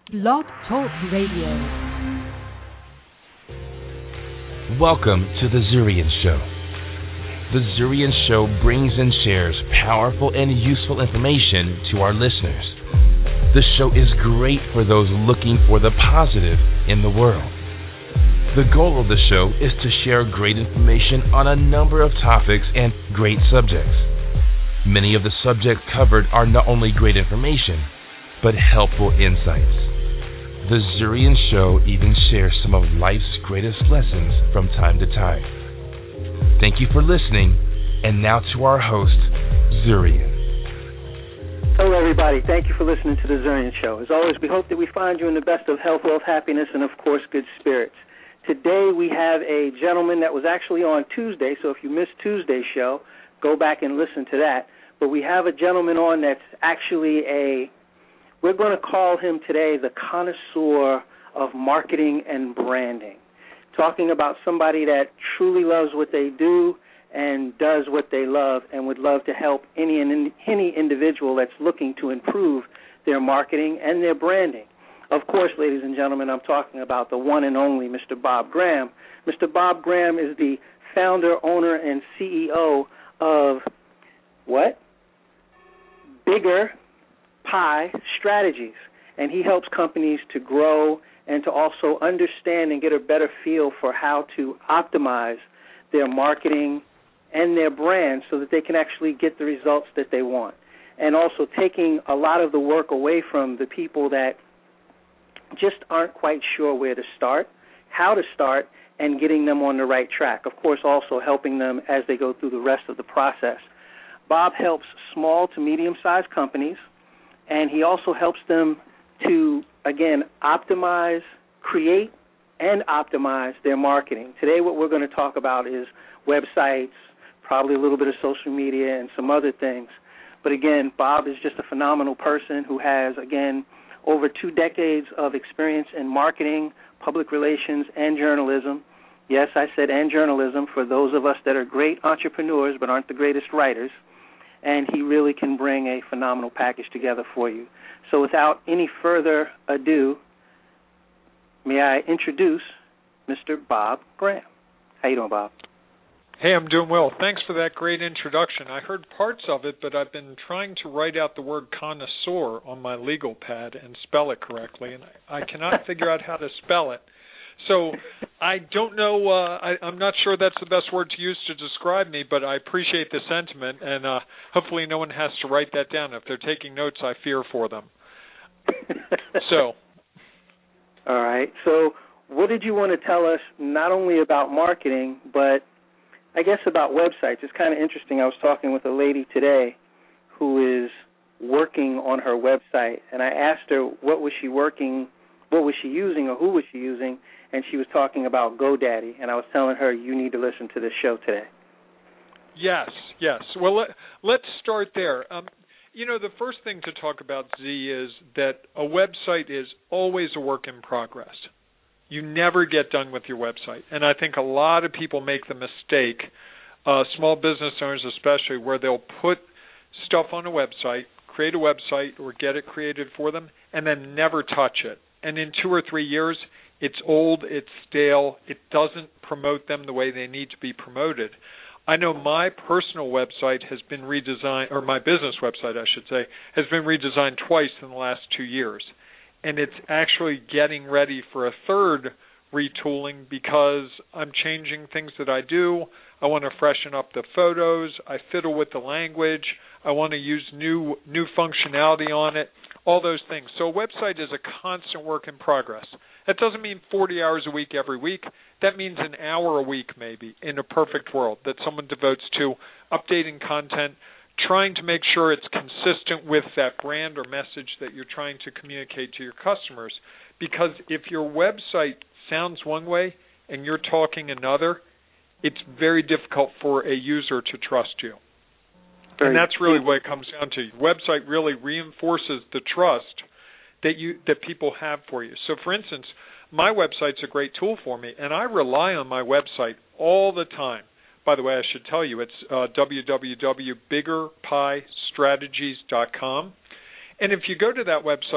Blog Talk Radio. Welcome to The Zurian Show. The Zurian Show brings and shares powerful and useful information to our listeners. The show is great for those looking for the positive in the world. The goal of the show is to share great information on a number of topics and great subjects. Many of the subjects covered are not only great information, but helpful insights. The Zurian Show even shares some of life's greatest lessons from time to time. Thank you for listening, and now to our host, Zurian. Hello, everybody. Thank you for listening to The Zurian Show. As always, we hope that we find you in the best of health, wealth, happiness, and, of course, good spirits. Today, we have a gentleman that was actually on Tuesday, so if you missed Tuesday's show, go back and listen to that. But we have a gentleman on that's actually we're going to call him today the connoisseur of marketing and branding, talking about somebody that truly loves what they do and does what they love and would love to help any individual that's looking to improve their marketing and their branding. Of course, ladies and gentlemen, I'm talking about the one and only Mr. Bob Graham. Mr. Bob Graham is the founder, owner, and CEO of what? Bigger Pie Strategies. And he helps companies to grow and to also understand and get a better feel for how to optimize their marketing and their brand so that they can actually get the results that they want. And also taking a lot of the work away from the people that just aren't quite sure where to start, how to start, and getting them on the right track. Of course, also helping them as they go through the rest of the process. Bob helps small to medium-sized companies, and he also helps them to, again, optimize, create, and optimize their marketing. Today what we're going to talk about is websites, probably a little bit of social media, and some other things. But, again, Bob is just a phenomenal person who has, again, over 2 decades of experience in marketing, public relations, and journalism. Yes, I said and journalism for those of us that are great entrepreneurs but aren't the greatest writers. And he really can bring a phenomenal package together for you. So without any further ado, may I introduce Mr. Bob Graham. How you doing, Bob? Hey, I'm doing well. Thanks for that great introduction. I heard parts of it, but I've been trying to write out the word connoisseur on my legal pad and spell it correctly, and I cannot figure out how to spell it. So I don't know, I'm not sure that's the best word to use to describe me, but I appreciate the sentiment, and hopefully no one has to write that down. If they're taking notes, I fear for them. So. All right. So what did you want to tell us not only about marketing, but I guess about websites? It's kind of interesting. I was talking with a lady today who is working on her website, and I asked her what was she using or who was she using, and she was talking about GoDaddy, and I was telling her, you need to listen to this show today. Yes. Well, let's start there. The first thing to talk about, Z, is that a website is always a work in progress. You never get done with your website, and I think a lot of people make the mistake, small business owners especially, where they'll put stuff on a website, create a website or get it created for them, and then never touch it. And in 2 or 3 years, it's old, it's stale, it doesn't promote them the way they need to be promoted. I know my personal website has been redesigned, or my business website, I should say, has been redesigned twice in the last 2 years. And it's actually getting ready for a third retooling because I'm changing things that I do. I want to freshen up the photos. I fiddle with the language. I want to use new functionality on it, all those things. So a website is a constant work in progress. That doesn't mean 40 hours a week every week. That means an hour a week maybe in a perfect world that someone devotes to updating content, trying to make sure it's consistent with that brand or message that you're trying to communicate to your customers. Because if your website sounds one way and you're talking another, it's very difficult for a user to trust you. And that's really what it comes down to. Your website really reinforces the trust that people have for you. So, for instance, my website's a great tool for me, and I rely on my website all the time. By the way, I should tell you, it's www.biggerpiestrategies.com. And if you go to that website,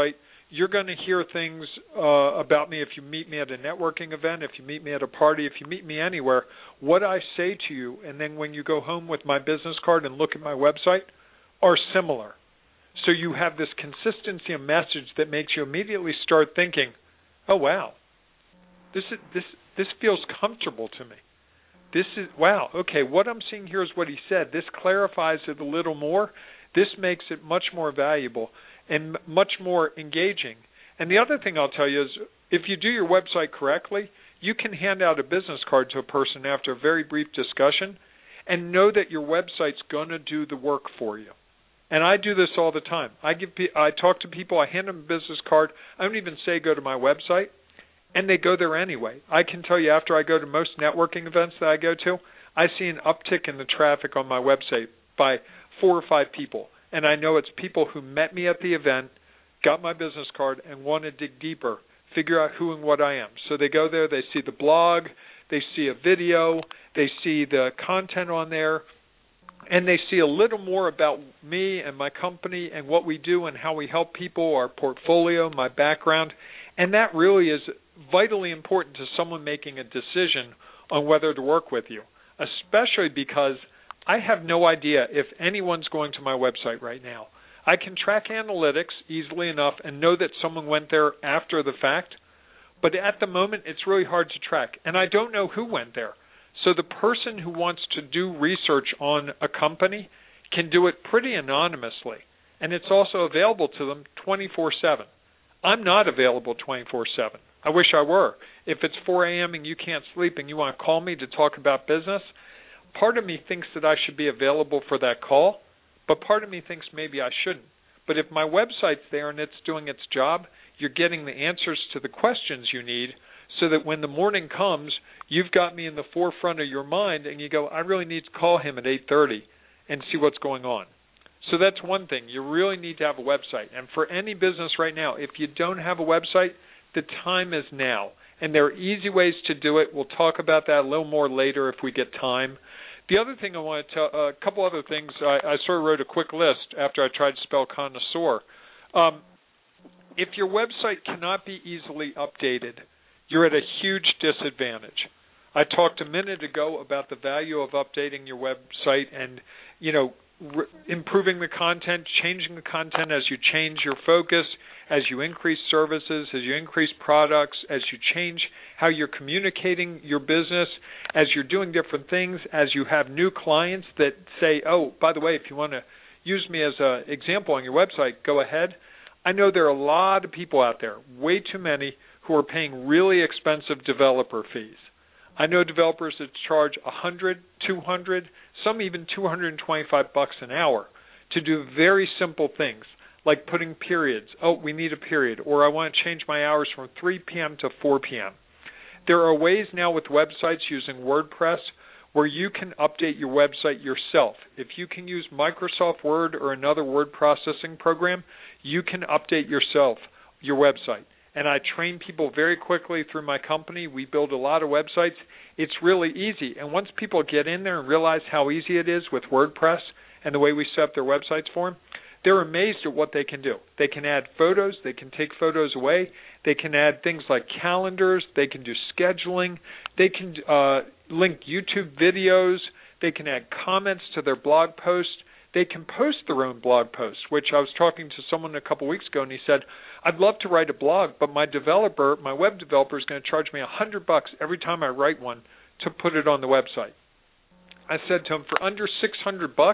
you're going to hear things about me if you meet me at a networking event, if you meet me at a party, if you meet me anywhere. What I say to you, and then when you go home with my business card and look at my website, are similar. So you have this consistency of message that makes you immediately start thinking, oh, wow, this feels comfortable to me. This is, wow, okay, what I'm seeing here is what he said. This clarifies it a little more. This makes it much more valuable and much more engaging. And the other thing I'll tell you is if you do your website correctly, you can hand out a business card to a person after a very brief discussion and know that your website's going to do the work for you. And I do this all the time. I talk to people, I hand them a business card. I don't even say go to my website, and they go there anyway. I can tell you after I go to most networking events that I go to, I see an uptick in the traffic on my website by 4 or 5 people. And I know it's people who met me at the event, got my business card, and want to dig deeper, figure out who and what I am. So they go there, they see the blog, they see a video, they see the content on there, and they see a little more about me and my company and what we do and how we help people, our portfolio, my background. And that really is vitally important to someone making a decision on whether to work with you, especially because I have no idea if anyone's going to my website right now. I can track analytics easily enough and know that someone went there after the fact, but at the moment it's really hard to track, and I don't know who went there. So the person who wants to do research on a company can do it pretty anonymously, and it's also available to them 24/7. I'm not available 24/7. I wish I were. If it's 4 a.m. and you can't sleep and you want to call me to talk about business, part of me thinks that I should be available for that call, but part of me thinks maybe I shouldn't. But if my website's there and it's doing its job, you're getting the answers to the questions you need so that when the morning comes, you've got me in the forefront of your mind and you go, I really need to call him at 8:30 and see what's going on. So that's one thing. You really need to have a website. And for any business right now, if you don't have a website, the time is now. And there are easy ways to do it. We'll talk about that a little more later if we get time. The other thing I want to tell, a couple other things. I sort of wrote a quick list after I tried to spell connoisseur. If your website cannot be easily updated, you're at a huge disadvantage. I talked a minute ago about the value of updating your website and, improving the content, changing the content as you change your focus, as you increase services, as you increase products, as you change how you're communicating your business, as you're doing different things, as you have new clients that say, oh, by the way, if you want to use me as an example on your website, go ahead. I know there are a lot of people out there, way too many, who are paying really expensive developer fees. I know developers that charge $100, $200, some even $225 an hour to do very simple things like putting periods. Oh, we need a period, or I want to change my hours from 3 p.m. to 4 p.m. There are ways now with websites using WordPress where you can update your website yourself. If you can use Microsoft Word or another word processing program, you can update yourself your website. And I train people very quickly through my company. We build a lot of websites. It's really easy. And once people get in there and realize how easy it is with WordPress and the way we set up their websites for them, they're amazed at what they can do. They can add photos. They can take photos away. They can add things like calendars. They can do scheduling. They can link YouTube videos. They can add comments to their blog posts. They can post their own blog posts, which I was talking to someone a couple weeks ago, and he said, I'd love to write a blog, but my web developer is going to charge me $100 every time I write one to put it on the website. I said to him, for under $600,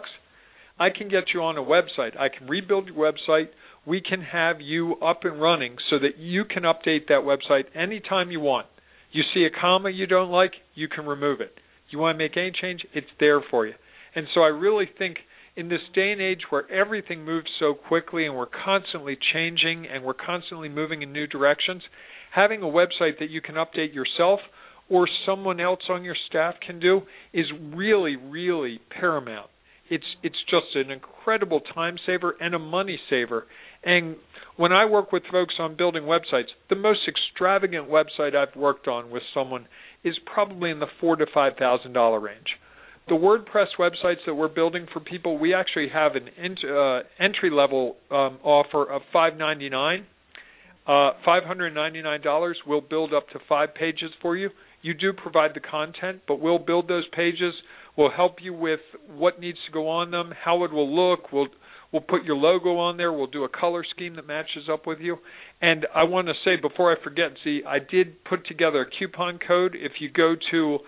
I can get you on a website. I can rebuild your website. We can have you up and running so that you can update that website anytime you want. You see a comma you don't like, you can remove it. You want to make any change, it's there for you. And so I really think in this day and age where everything moves so quickly and we're constantly changing and we're constantly moving in new directions, having a website that you can update yourself or someone else on your staff can do is really, really paramount. It's just an incredible time saver and a money saver. And when I work with folks on building websites, the most extravagant website I've worked on with someone is probably in the $4,000 to $5,000 range. The WordPress websites that we're building for people, we actually have an entry-level offer of $5.99. $599, we'll build up to 5 pages for you. You do provide the content, but we'll build those pages. We'll help you with what needs to go on them, how it will look. We'll put your logo on there. We'll do a color scheme that matches up with you. And I want to say before I forget, I did put together a coupon code. If you go to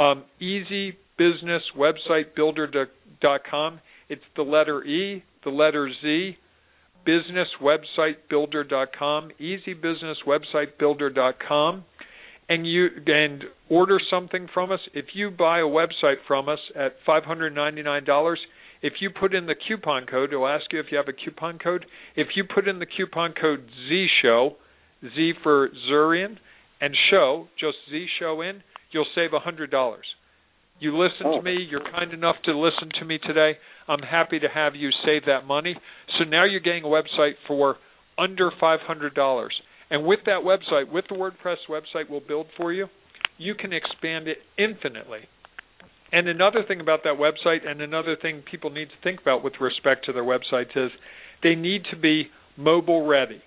easybusinesswebsitebuilder.com, it's the letter E, the letter Z, businesswebsitebuilder.com, easybusinesswebsitebuilder.com. And order something from us. If you buy a website from us at $599, if you put in the coupon code, it'll ask you if you have a coupon code. If you put in the coupon code ZShow, Z for Zurian, and show, just Z-Show in, you'll save $100. You listen to me. You're kind enough to listen to me today. I'm happy to have you save that money. So now you're getting a website for under $500. And with that website, with the WordPress website we'll build for you, you can expand it infinitely. And another thing about that website, and another thing people need to think about with respect to their websites, is they need to be mobile ready.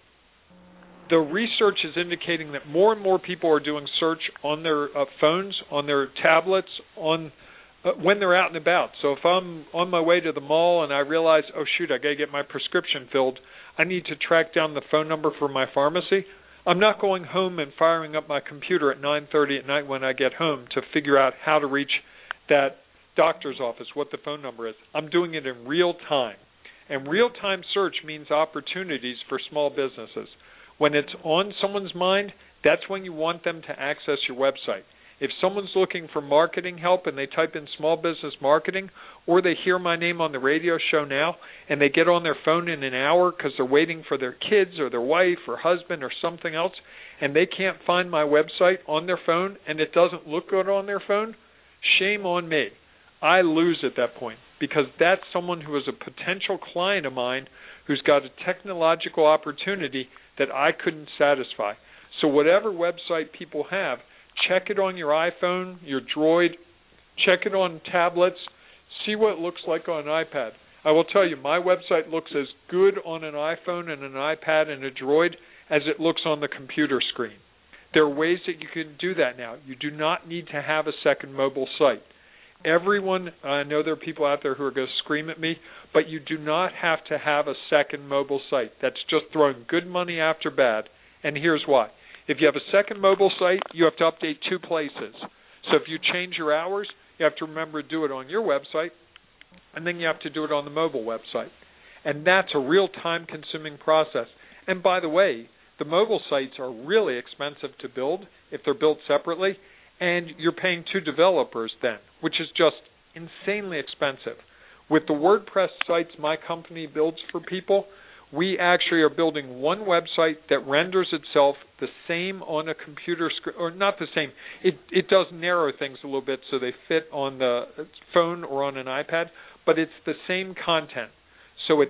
The research is indicating that more and more people are doing search on their phones, on their tablets, when they're out and about. So if I'm on my way to the mall and I realize, oh shoot, I got to get my prescription filled, I need to track down the phone number for my pharmacy. I'm not going home and firing up my computer at 9:30 at night when I get home to figure out how to reach that doctor's office, what the phone number is. I'm doing it in real time. And real-time search means opportunities for small businesses. When it's on someone's mind, that's when you want them to access your website. If someone's looking for marketing help and they type in small business marketing, or they hear my name on the radio show now and they get on their phone in an hour because they're waiting for their kids or their wife or husband or something else, and they can't find my website on their phone and it doesn't look good on their phone, shame on me. I lose at that point because that's someone who is a potential client of mine who's got a technological opportunity that I couldn't satisfy. So whatever website people have, check it on your iPhone, your Droid, check it on tablets, see what it looks like on an iPad. I will tell you, my website looks as good on an iPhone and an iPad and a Droid as it looks on the computer screen. There are ways that you can do that now. You do not need to have a second mobile site. Everyone, I know there are people out there who are going to scream at me, but you do not have to have a second mobile site. That's just throwing good money after bad, and here's why. If you have a second mobile site, you have to update 2 places. So if you change your hours, you have to remember to do it on your website, and then you have to do it on the mobile website. And that's a real time-consuming process. And by the way, the mobile sites are really expensive to build if they're built separately, and you're paying 2 developers then, which is just insanely expensive. With the WordPress sites my company builds for people, we actually are building one website that renders itself the same on a computer screen, or not the same. It does narrow things a little bit so they fit on the phone or on an iPad, but it's the same content. So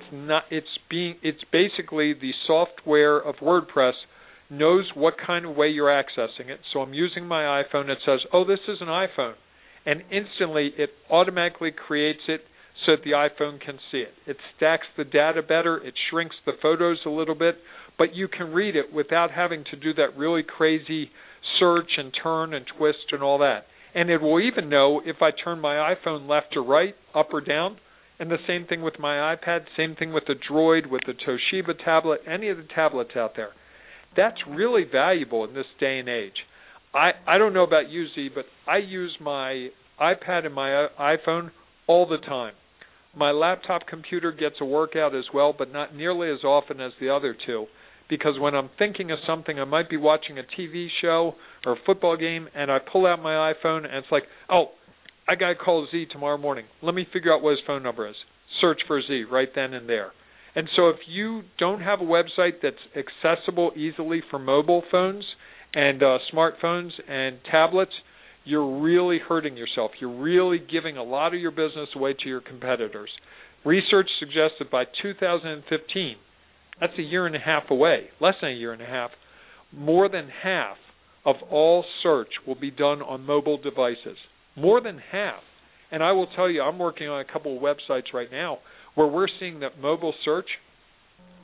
it's basically the software of WordPress knows what kind of way you're accessing it. So I'm using my iPhone. It says, oh, this is an iPhone. And instantly it automatically creates it so that the iPhone can see it. It stacks the data better. It shrinks the photos a little bit. But you can read it without having to do that really crazy search and turn and twist and all that. And it will even know if I turn my iPhone left or right, up or down. And the same thing with my iPad, same thing with the Droid, with the Toshiba tablet, any of the tablets out there. That's really valuable in this day and age. I don't know about you, Z, but I use my iPad and my iPhone all the time. My laptop computer gets a workout as well, but not nearly as often as the other two, because when I'm thinking of something, I might be watching a TV show or a football game, and I pull out my iPhone, and it's like, oh, I got to call Z tomorrow morning. Let me figure out what his phone number is. Search for Z right then and there. And so if you don't have a website that's accessible easily for mobile phones and smartphones and tablets, you're really hurting yourself. You're really giving a lot of your business away to your competitors. Research suggests that by 2015, that's a year and a half away, less than a year and a half, more than half of all search will be done on mobile devices. More than half. And I will tell you, I'm working on a couple of websites right now where we're seeing that mobile search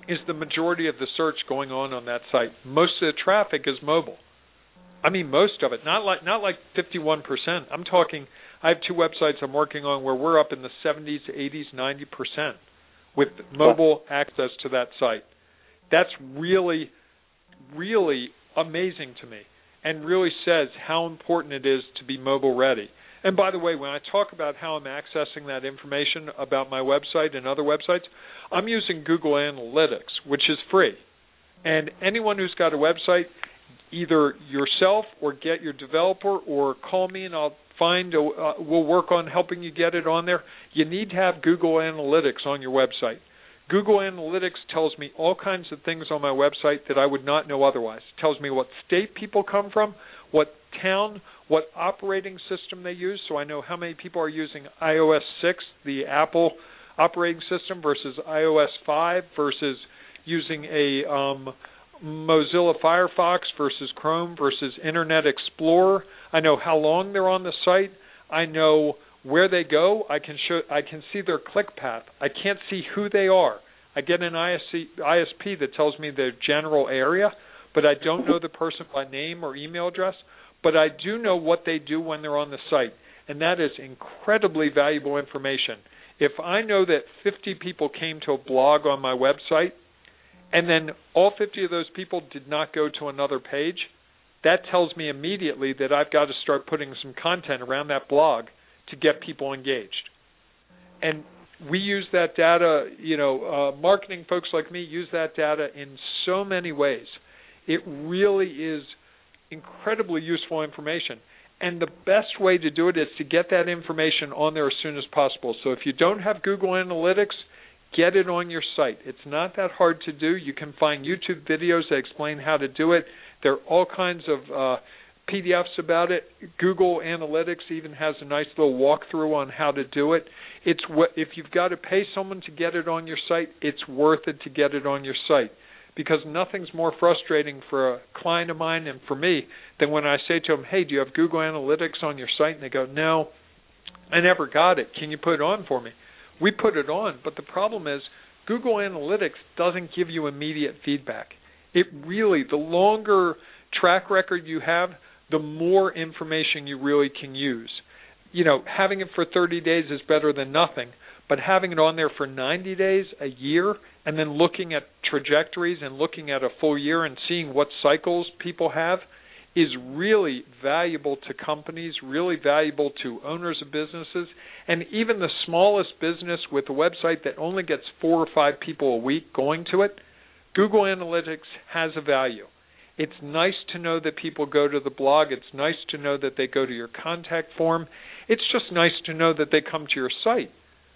is the majority of the search going on that site. Most of the traffic is mobile. I mean, most of it, not like 51%. I'm talking, I have 2 websites I'm working on where we're up in the 70s, 80s, 90% with mobile access to that site. That's really, really amazing to me and really says how important it is to be mobile ready. And by the way, when I talk about how I'm accessing that information about my website and other websites, I'm using Google Analytics, which is free. And anyone who's got a website, either yourself or get your developer or call me and we'll work on helping you get it on there. You need to have Google Analytics on your website. Google Analytics tells me all kinds of things on my website that I would not know otherwise. It tells me what state people come from, what town, what operating system they use, so I know how many people are using iOS 6, the Apple operating system, versus iOS 5, versus using a Mozilla Firefox versus Chrome versus Internet Explorer. I know how long they're on the site. I know where they go. I can see their click path. I can't see who they are. I get an ISP that tells me their general area, but I don't know the person by name or email address, but I do know what they do when they're on the site, and that is incredibly valuable information. If I know that 50 people came to a blog on my website, and then all 50 of those people did not go to another page, that tells me immediately that I've got to start putting some content around that blog to get people engaged. And we use that data, marketing folks like me use that data in so many ways. It really is incredibly useful information. And the best way to do it is to get that information on there as soon as possible. So if you don't have Google Analytics, get it on your site. It's not that hard to do. You can find YouTube videos that explain how to do it. There are all kinds of PDFs about it. Google Analytics even has a nice little walkthrough on how to do it. If you've got to pay someone to get it on your site, it's worth it to get it on your site, because nothing's more frustrating for a client of mine and for me than when I say to them, hey, do you have Google Analytics on your site? And they go, no, I never got it. Can you put it on for me? We put it on, but the problem is Google Analytics doesn't give you immediate feedback. It really, the longer track record you have, the more information you really can use. Having it for 30 days is better than nothing, but having it on there for 90 days, a year, and then looking at trajectories and looking at a full year and seeing what cycles people have is really valuable to companies, really valuable to owners of businesses, and even the smallest business with a website that only gets 4 or 5 people a week going to it. Google Analytics has a value. It's nice to know that people go to the blog. It's nice to know that they go to your contact form. It's just nice to know that they come to your site.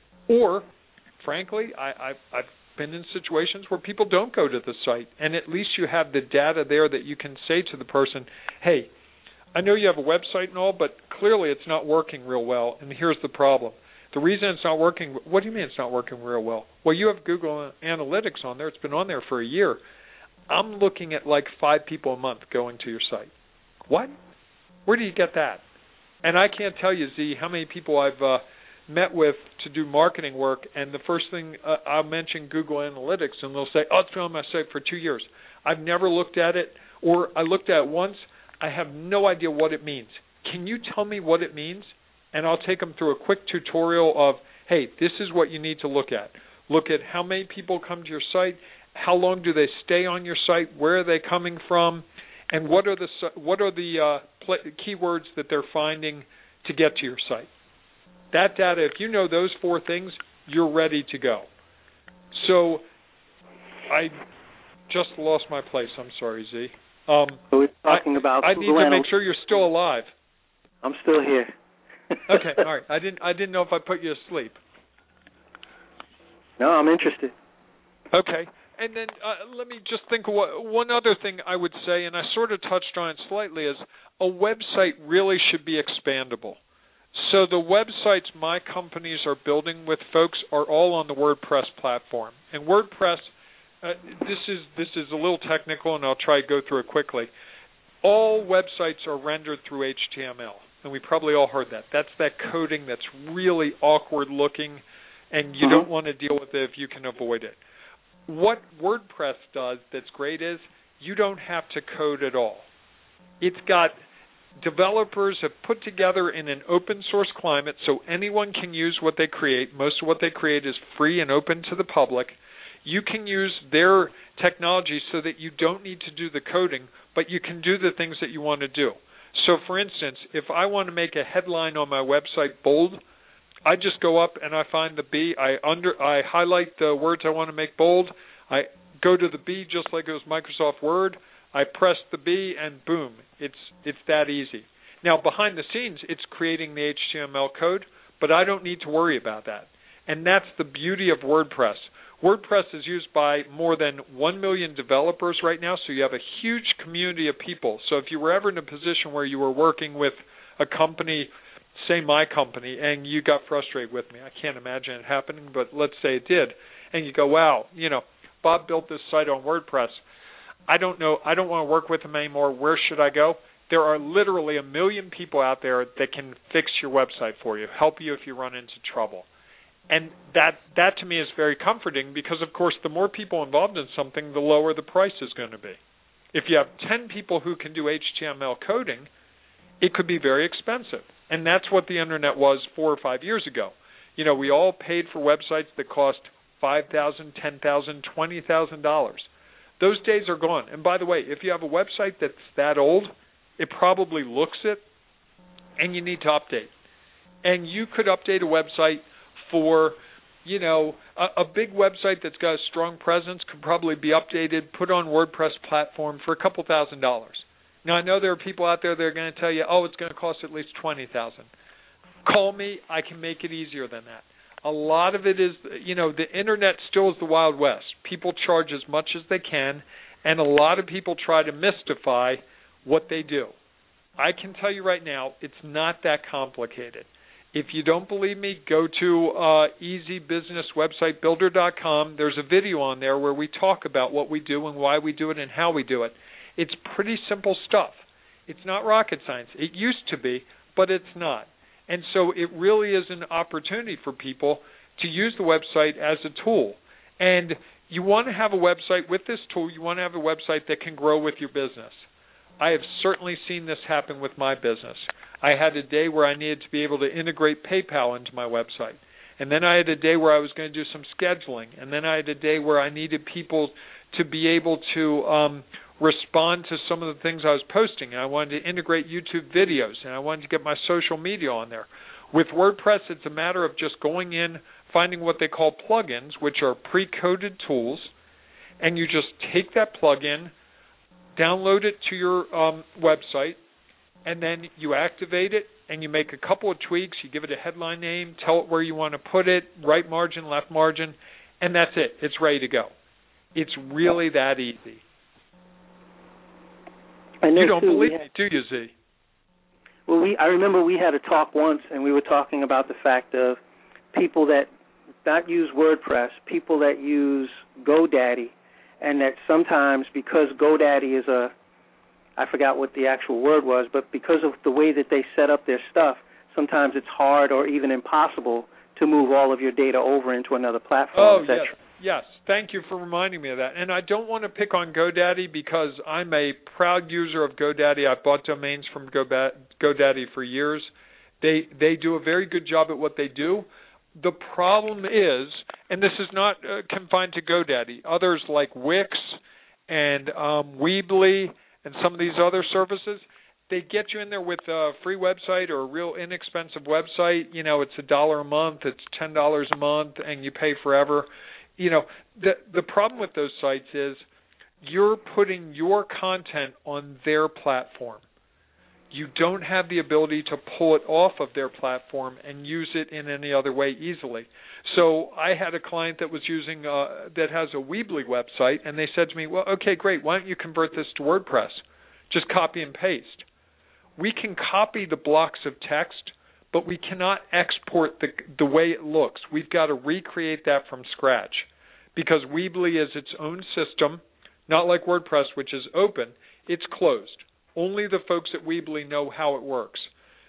Or, frankly, I've been in situations where people don't go to the site, and at least you have the data there that you can say to the person, hey, I know you have a website and all, but clearly it's not working real well, and here's the problem. The reason it's not working, what do you mean it's not working real well? Well, you have Google Analytics on there. It's been on there for a year. I'm looking at like 5 people a month going to your site. What? Where do you get that? And I can't tell you, Z, how many people I've met with to do marketing work, and the first thing I'll mention Google Analytics, and they'll say, oh, it's been on my site for 2 years. I've never looked at it, or I looked at it once. I have no idea what it means. Can you tell me what it means? And I'll take them through a quick tutorial of, hey, this is what you need to look at. Look at how many people come to your site, how long do they stay on your site, where are they coming from, and what are the keywords that they're finding to get to your site. That data, if you know those 4 things, you're ready to go. So I just lost my place. I'm sorry, Z. So we're talking about I need to make sure you're still alive. I'm still here. Okay, all right. I didn't know if I put you asleep. No, I'm interested. Okay. And then let me just think of one other thing I would say, and I sort of touched on it slightly, is a website really should be expandable. So the websites my companies are building with folks are all on the WordPress platform. And WordPress, this is a little technical, and I'll try to go through it quickly. All websites are rendered through HTML, and we probably all heard that. That's that coding that's really awkward looking, and you don't want to deal with it if you can avoid it. what WordPress does that's great is you don't have to code at all. It's got developers have put together in an open source climate so anyone can use what they create. Most of what they create is free and open to the public. You can use their technology so that you don't need to do the coding, but you can do the things that you want to do. So, for instance, if I want to make a headline on my website bold, I just go up and I find the B. I highlight the words I want to make bold. I go to the B just like it was Microsoft Word. I press the B and boom, it's that easy. Now, behind the scenes, it's creating the HTML code, but I don't need to worry about that. And that's the beauty of WordPress. WordPress is used by more than 1 million developers right now, so you have a huge community of people. So if you were ever in a position where you were working with a company, say my company, and you got frustrated with me, I can't imagine it happening, but let's say it did, and you go, wow, Bob built this site on WordPress. I don't know, I don't want to work with him anymore. Where should I go? There are literally 1 million people out there that can fix your website for you, help you if you run into trouble. And that to me is very comforting because, of course, the more people involved in something, the lower the price is going to be. If you have 10 people who can do HTML coding, it could be very expensive. And that's what the Internet was 4 or 5 years ago. We all paid for websites that cost $5,000, $10,000, $20,000. Those days are gone. And by the way, if you have a website that's that old, it probably looks it, and you need to update. And you could update a website for, a big website that's got a strong presence could probably be updated, put on WordPress platform for a couple $1,000. Now, I know there are people out there that are going to tell you, it's going to cost at least $20,000. Call me. I can make it easier than that. A lot of it is, the Internet still is the Wild West. People charge as much as they can, and a lot of people try to mystify what they do. I can tell you right now, it's not that complicated. If you don't believe me, go to easybusinesswebsitebuilder.com. There's a video on there where we talk about what we do and why we do it and how we do it. It's pretty simple stuff. It's not rocket science. It used to be, but it's not. And so it really is an opportunity for people to use the website as a tool. And you want to have a website with this tool. You want to have a website that can grow with your business. I have certainly seen this happen with my business. I had a day where I needed to be able to integrate PayPal into my website. And then I had a day where I was going to do some scheduling. And then I had a day where I needed people to be able to respond to some of the things I was posting. And I wanted to integrate YouTube videos, and I wanted to get my social media on there. With WordPress, it's a matter of just going in, finding what they call plugins, which are pre-coded tools, and you just take that plugin, download it to your website, and then you activate it, and you make a couple of tweaks. You give it a headline name, tell it where you want to put it, right margin, left margin, and that's it. It's ready to go. It's really that easy. You don't believe me, do you, Z? Well, I remember we had a talk once, and we were talking about the fact of people that not use WordPress, people that use GoDaddy, and that sometimes because GoDaddy is I forgot what the actual word was, but because of the way that they set up their stuff, sometimes it's hard or even impossible to move all of your data over into another platform, etc. Yes. Thank you for reminding me of that. And I don't want to pick on GoDaddy because I'm a proud user of GoDaddy. I've bought domains from GoDaddy for years. They do a very good job at what they do. The problem is, and this is not confined to GoDaddy, others like Wix and Weebly and some of these other services, they get you in there with a free website or a real inexpensive website. It's $1 a month, it's $10 a month, and you pay forever. The problem with those sites is you're putting your content on their platform. You don't have the ability to pull it off of their platform and use it in any other way easily. So I had a client that was using that has a Weebly website, and they said to me, well, okay, great, why don't you convert this to WordPress? Just copy and paste. We can copy the blocks of text, but we cannot export the way it looks. We've got to recreate that from scratch because Weebly is its own system, not like WordPress, which is open. It's closed. Only the folks at Weebly know how it works.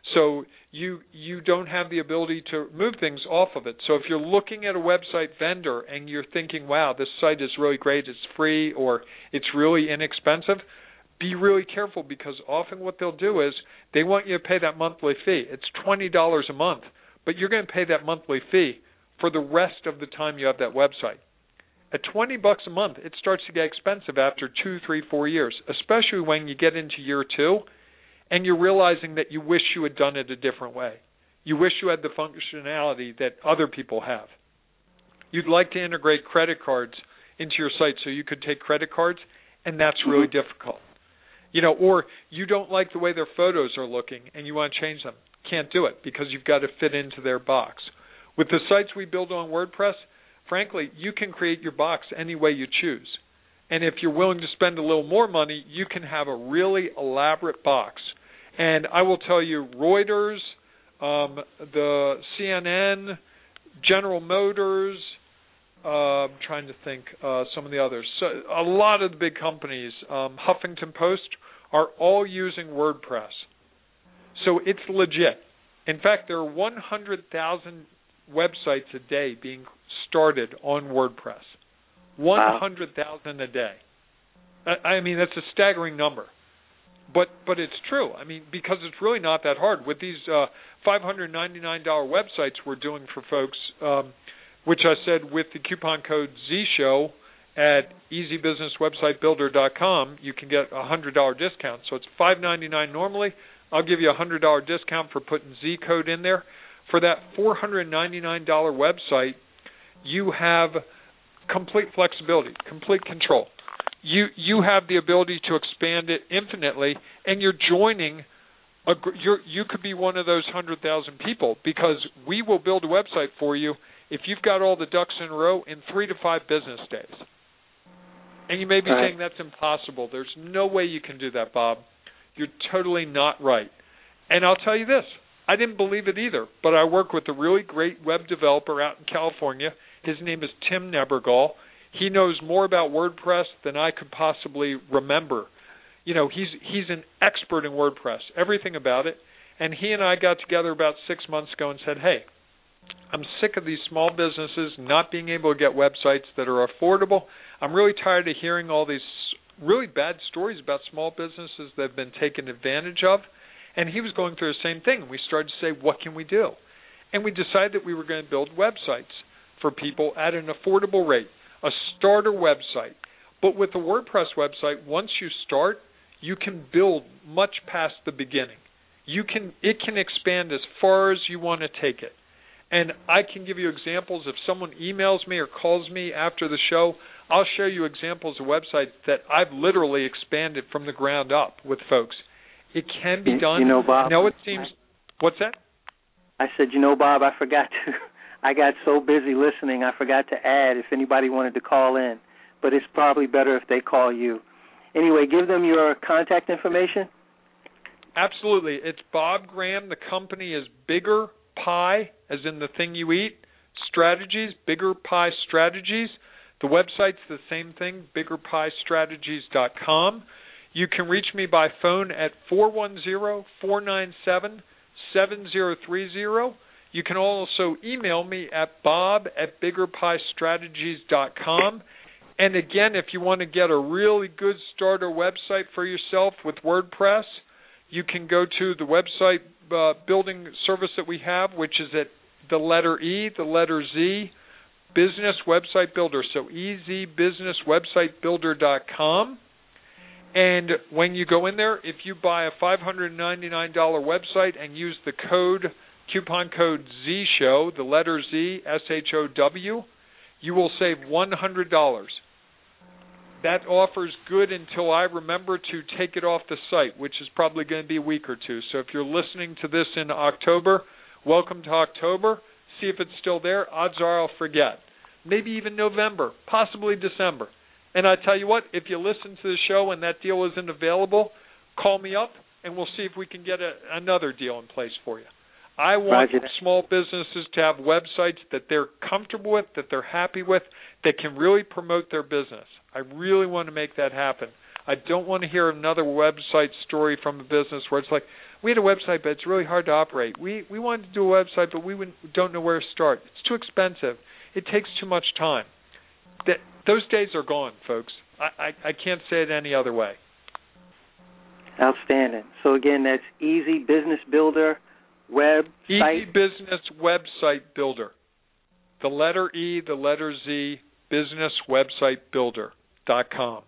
So you don't have the ability to move things off of it. So if you're looking at a website vendor and you're thinking, wow, this site is really great, it's free, or it's really inexpensive, be really careful, because often what they'll do is they want you to pay that monthly fee. It's $20 a month, but you're going to pay that monthly fee for the rest of the time you have that website. At $20 a month, it starts to get expensive after 2, 3, 4 years, especially when you get into year 2 and you're realizing that you wish you had done it a different way. You wish you had the functionality that other people have. You'd like to integrate credit cards into your site so you could take credit cards, and that's really difficult. Or you don't like the way their photos are looking and you want to change them. Can't do it because you've got to fit into their box. With the sites we build on WordPress, frankly, you can create your box any way you choose. And if you're willing to spend a little more money, you can have a really elaborate box. And I will tell you, Reuters, the CNN, General Motors, I'm trying to think some of the others. So a lot of the big companies, Huffington Post, are all using WordPress. So it's legit. In fact, there are 100,000 websites a day being started on WordPress. 100,000 a day. I mean, that's a staggering number. But it's true. I mean, because it's really not that hard. With these $599 websites we're doing for folks, which I said with the coupon code ZShow at easybusinesswebsitebuilder.com, you can get a $100 discount. So it's $599 normally. I'll give you a $100 discount for putting Z code in there. For that $499 website, you have complete flexibility, complete control. You have the ability to expand it infinitely, and you're joining. You could be one of those 100,000 people, because we will build a website for you if you've got all the ducks in a row in 3 to 5 business days. And you may be saying that's impossible. There's no way you can do that, Bob. You're totally not right. And I'll tell you this. I didn't believe it either, but I work with a really great web developer out in California. His name is Tim Nebergall. He knows more about WordPress than I could possibly remember. He's an expert in WordPress, everything about it. And he and I got together about 6 months ago and said, hey, I'm sick of these small businesses not being able to get websites that are affordable. I'm really tired of hearing all these really bad stories about small businesses that have been taken advantage of. And he was going through the same thing. We started to say, what can we do? And we decided that we were going to build websites for people at an affordable rate, a starter website. But with a WordPress website, once you start, you can build much past the beginning. It can expand as far as you want to take it. And I can give you examples. If someone emails me or calls me after the show, I'll show you examples of websites that I've literally expanded from the ground up with folks. It can be done. Bob. It seems. What's that? I said, Bob, I forgot to. I got so busy listening, I forgot to add if anybody wanted to call in. But it's probably better if they call you. Anyway, give them your contact information. Absolutely. It's Bob Graham. The company is Bigger Pie, as in the thing you eat, Strategies, Bigger Pie Strategies. The website's the same thing, biggerpiestrategies.com. You can reach me by phone at 410-497-7030. You can also email me at bob@biggerpiestrategies.com. And again, if you want to get a really good starter website for yourself with WordPress, you can go to the website building service that we have, which is at the letter E, the letter Z, Business Website Builder. So easybusinesswebsitebuilder.com. And when you go in there, if you buy a $599 website and use the coupon code ZSHOW, the letter Z, SHOW, you will save $100. That offer's good until I remember to take it off the site, which is probably going to be a week or two. So if you're listening to this in October, welcome to October. See if it's still there. Odds are I'll forget. Maybe even November, possibly December. And I tell you what, if you listen to the show and that deal isn't available, call me up and we'll see if we can get another deal in place for you. I want small businesses to have websites that they're comfortable with, that they're happy with, that can really promote their business. I really want to make that happen. I don't want to hear another website story from a business where it's like, we had a website, but it's really hard to operate. We wanted to do a website, but we don't know where to start. It's too expensive. It takes too much time. Those days are gone, folks. I can't say it any other way. Outstanding. So, again, that's Easy Business Builder website. Easy Business Website Builder. The letter E, the letter Z, businesswebsitebuilder.com.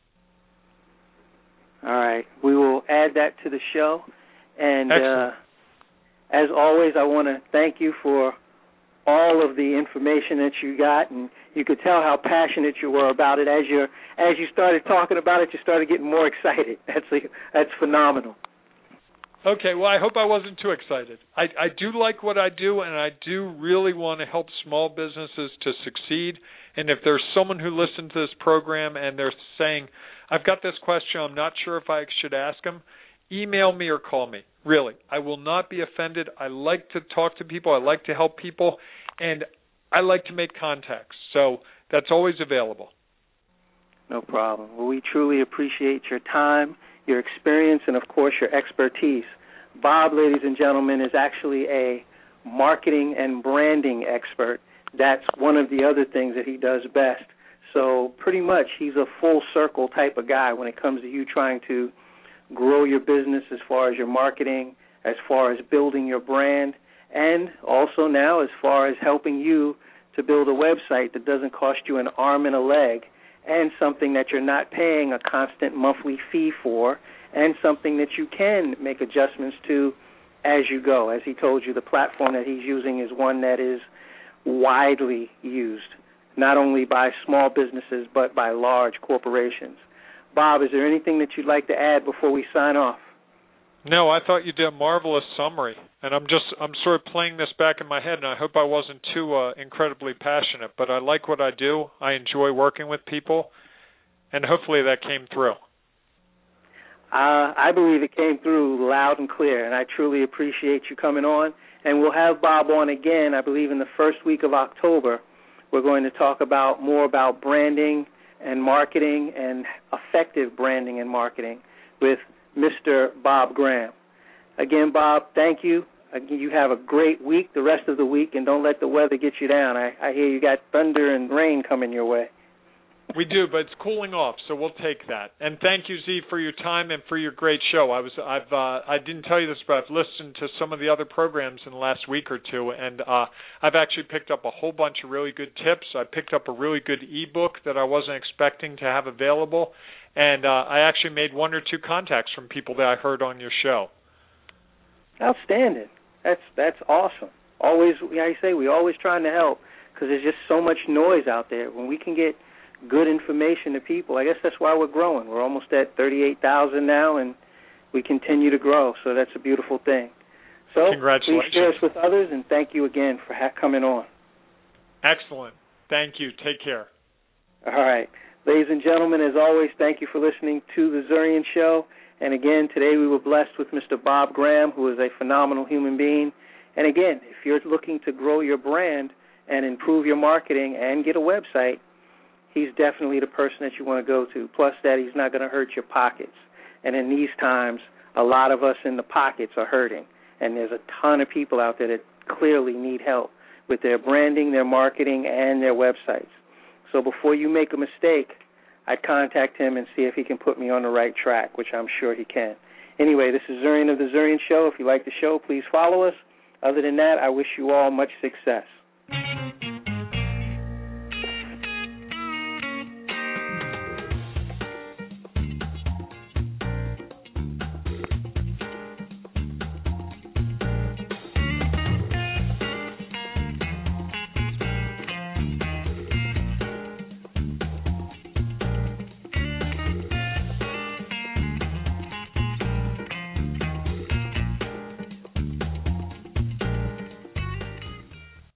All right. We will add that to the show. And as always, I want to thank you for all of the information that you got, and you could tell how passionate you were about it. As you started talking about it, you started getting more excited. That's phenomenal. Okay, well, I hope I wasn't too excited. I do like what I do, and I do really want to help small businesses to succeed. And if there's someone who listened to this program and they're saying, I've got this question, I'm not sure if I should ask them, email me or call me. Really, I will not be offended. I like to talk to people. I like to help people, and I like to make contacts. So that's always available. No problem. Well, we truly appreciate your time, your experience, and, of course, your expertise. Bob, ladies and gentlemen, is actually a marketing and branding expert. That's one of the other things that he does best. So pretty much he's a full circle type of guy when it comes to you trying to grow your business as far as your marketing, as far as building your brand, and also now as far as helping you to build a website that doesn't cost you an arm and a leg, and something that you're not paying a constant monthly fee for, and something that you can make adjustments to as you go. As he told you, the platform that he's using is one that is widely used, not only by small businesses but by large corporations. Bob, is there anything that you'd like to add before we sign off? No, I thought you did a marvelous summary, and I'm sort of playing this back in my head, and I hope I wasn't too incredibly passionate, but I like what I do. I enjoy working with people, and hopefully that came through. I believe it came through loud and clear, and I truly appreciate you coming on, and we'll have Bob on again, I believe, in the first week of October. We're going to talk more about branding and marketing and effective branding and marketing with Mr. Bob Graham. Again, Bob, thank you. You have a great week, the rest of the week, and don't let the weather get you down. I hear you got thunder and rain coming your way. We do, but it's cooling off, so we'll take that. And thank you, Z, for your time and for your great show. I didn't tell you this, but I've listened to some of the other programs in the last week or two, and I've actually picked up a whole bunch of really good tips. I picked up a really good ebook that I wasn't expecting to have available, and I actually made one or two contacts from people that I heard on your show. Outstanding. That's awesome. Always, we're always trying to help because there's just so much noise out there. When we can get good information to people, I guess that's why we're growing. We're almost at 38,000 now, and we continue to grow, so that's a beautiful thing. So congratulations. Please share us with others, and thank you again for coming on. Excellent. Thank you. Take care. All right. Ladies and gentlemen, as always, thank you for listening to The Zurian Show. And again, today we were blessed with Mr. Bob Graham, who is a phenomenal human being. And again, if you're looking to grow your brand and improve your marketing and get a website, he's definitely the person that you want to go to. Plus that he's not going to hurt your pockets. And in these times, a lot of us in the pockets are hurting. And there's a ton of people out there that clearly need help with their branding, their marketing, and their websites. So before you make a mistake, I'd contact him and see if he can put me on the right track, which I'm sure he can. Anyway, this is Zurian of The Zurian Show. If you like the show, please follow us. Other than that, I wish you all much success.